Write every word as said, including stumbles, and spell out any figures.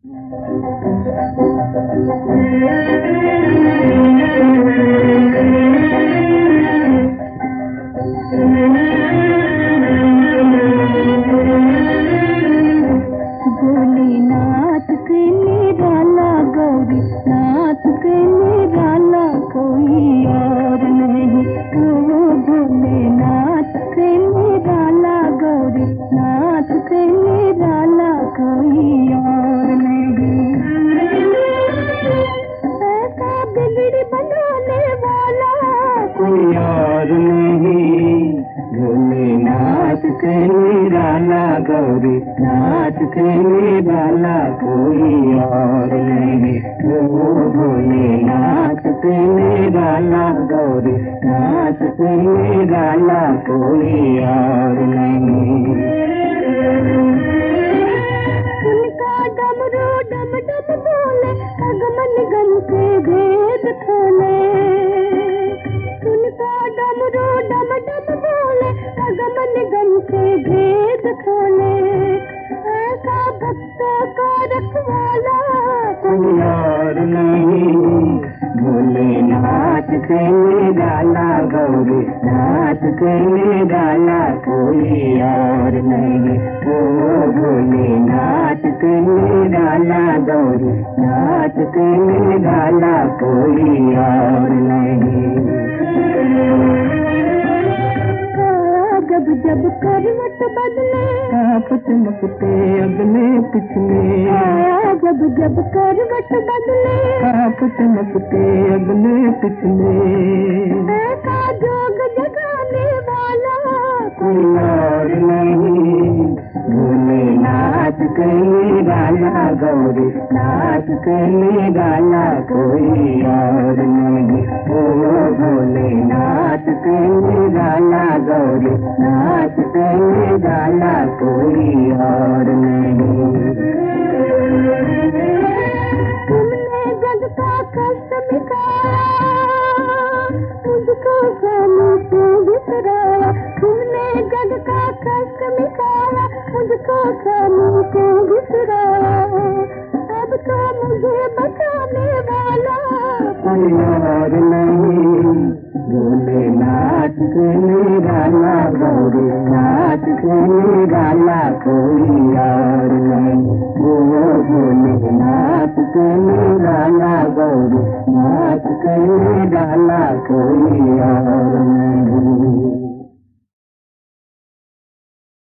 नाथ के निराला गौरी, नाथ के निराला कोई और नहीं। ओ भोलेनाथ के निराला गौरी, नाथ के निराला कोई और नहीं। ऐसा बिगड़ी बनाने वाला कोई और नहीं। भोलेनाथ के निराला गौरी, नाथ के निराला कोई और नहीं। ओ भोलेनाथ के निराला गौरी, नाथ के निराला कोई और नहीं। उनका डमरू डम डम बोले, अगमन गम के भेद खोले। उनका डमरू डम डम बोले, अगमन गम के भेद खोले। ऐसा भक्तों का रखवाला कोई और नहीं। भोलेनाथ के निराला गौरी, नाथ के निराला कोई और नहीं। ओ भोलेनाथ के निराला गौरी, नाथ के निराला कोई और नहीं। जब जब करवट बदले, आप चमकते अगले पिछले। जब जब करवट बदले, आप चमकते अगले पिछले। ऐसा जोग जगाने वाला कोई और नहीं। भोलेनाथ के निराला गौरी, नाथ के निराला कोई और नहीं। ओ भोलेनाथ के निराला गौरी, नाथ के निराला कोई और नहीं। तुमने जग का कष्ट मिटाया, मुझको खाने को बिसराया। तुमने जग का कष्ट मिटाया, मुझको खाने को बिसराया। अब तो मुझे बचाने वाला कोई और नहीं। भोलेनाथ के निराला गौरी, नाथ के निराला कोई और नहीं। ओ भोलेनाथ के निराला गौरी, नाथ के निराला कोई और नहीं।